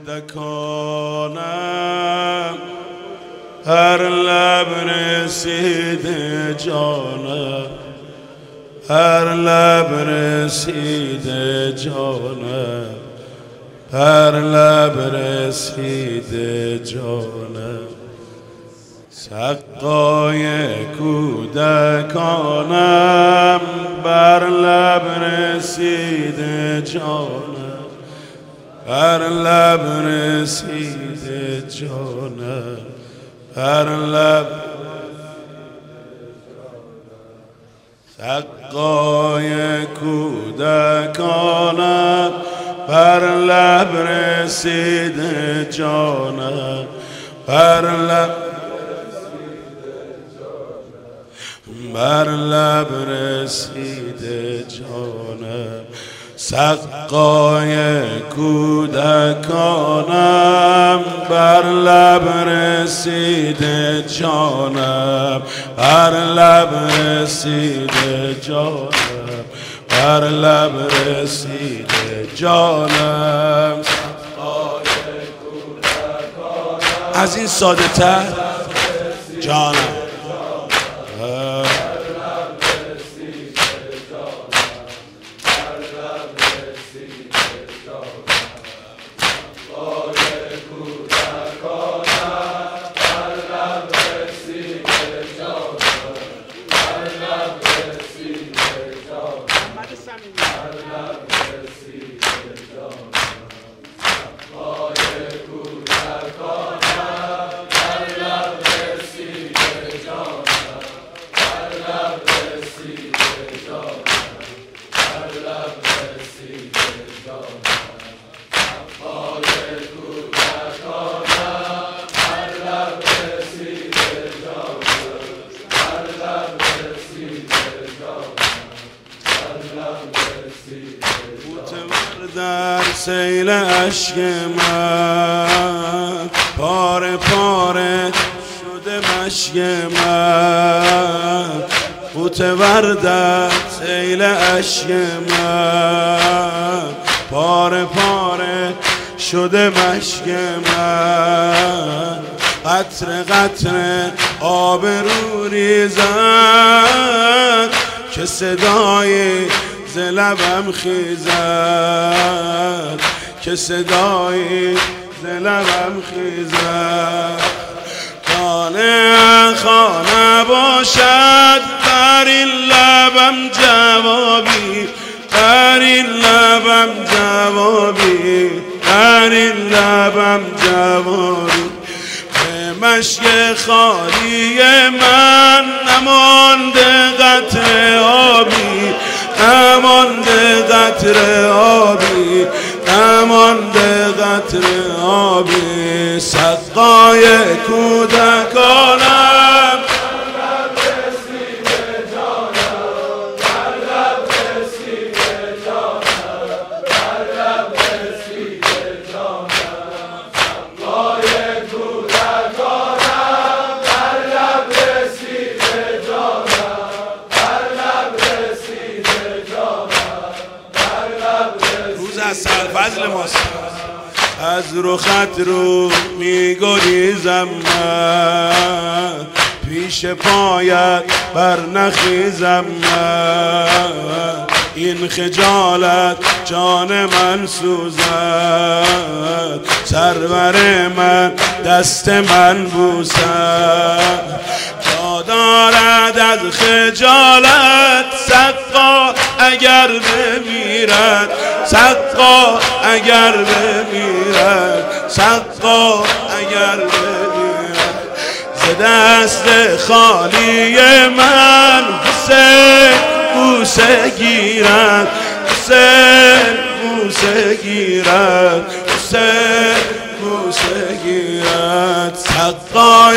کودکانم هر لب رسیده جانم، هر لب رسیده جانم، هر لب رسیده جانم. سقای کودکانم بر لب رسیده جانم، بر لب رسیده جانم، بر لب. سقای کودکانم بر لب رسیده جانم، بر لب، بر لب رسیده جانم. سقای کودکانم بر لب رسیده جانم، بر لب رسیده جانم، بر لب رسیده جانم. از این ساده تر جانم. در سیل اشک من پاره پاره شده مشک من، غوطه‌ور در سیل اشک من پاره پاره شده مشک من. قطره قطره آب رو ریزد که صدای ز لبم خیزد، که صدای ز لبم خیزد. خانه خانه باشد بر این لبم جوابی، بر این لبم جوابی، بر این لبم جوابی. به مشک خالی من نمانده قطره آبی، نمانده قطره آبی، نمانده قطره آبی. سقای کودکانم فضل ماست. از رخت رو میگریزم من، پیش پایت بر نخیزم من. این خجالت جان من سوزد، سرور من دست من بوسد. جا دارد از خجالت سقا اگر بمیرد، سقا اگر بمیرد، سقا اگر بمیرد. ز دست خالی من حسین بوسه گیرد، حسین بوسه گیرد، حسین بوسه گیرد. سقای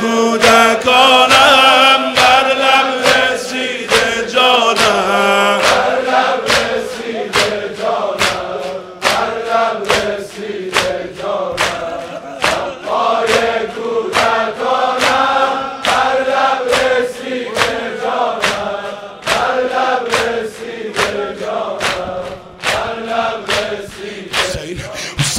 کودکانم بر لب رسیده جانم، بر لب رسیده جانم، بر لب رسیده جانم. سقای کودکانم بر لب رسیده جانم، بر لب رسیده جانم، بر لب رسیده.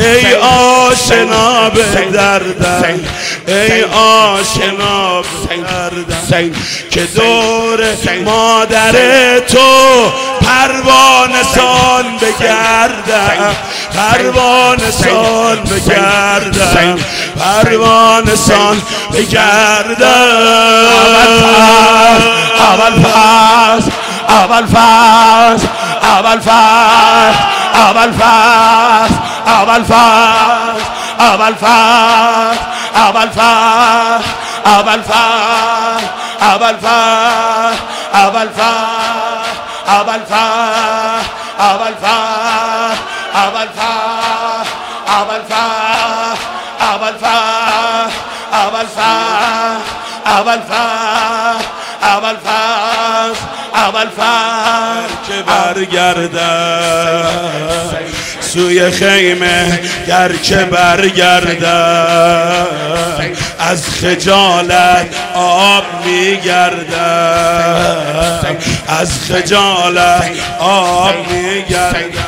ای آشنا به دردم، ای آشنا به دردم، که دور مادر تو پروانه سان بگردم، پروانه سان بگردم، پروانه سان بگردم. اول فاز اول فاز اول فاز اول فاز اول فاز اول فاز اول فاز اول فاز اول فاز اول فاز اول فاز اول فاز اول فاز اول فاز اول فاز اول فاز اول فاز اول فاز اول فاز که برگردم سوی خیمه، گرچه برگردم از خجالت آب میگردم، از خجالت آب میگردم.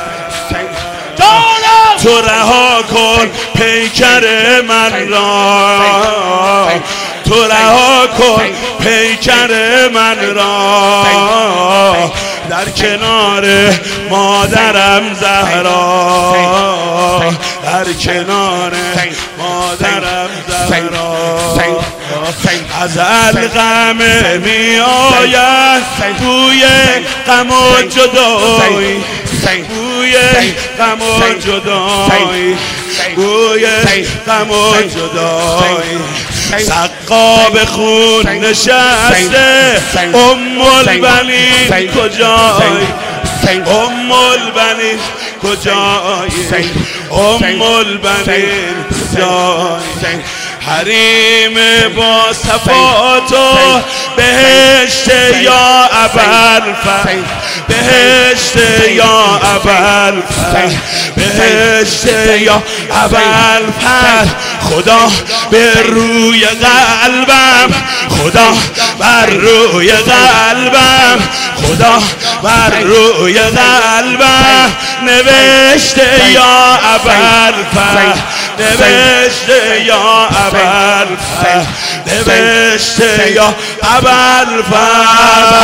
تو رها کن پیکر من را، تو رها کن پیکر من را در کنار مادرم زهرا، در کنار مادرم زهرا. از الغم می آید بوی غم و جدایی، بوی غم و جدایی، بوی غم و جدایی. سقا خون نشسته البنین کجایی، البنین کجایی، البنین کجایی. حریم با صفاتو بهشت یا ابوالفضل، بهشت یا ابوالفضل، بهشت یا ابوالفضل. خدا به روی قلبم، خدا بر روی قلبم، خدا بر روی قلبم نوشته یا ابوالفضل، نوشته یا ابوالفضل، نوشته یا ابوالفضل.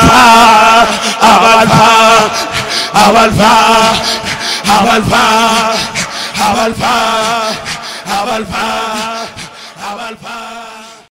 ابوالفضل ابوالفضل ابوالفضل ابوالفضل ابوالفضل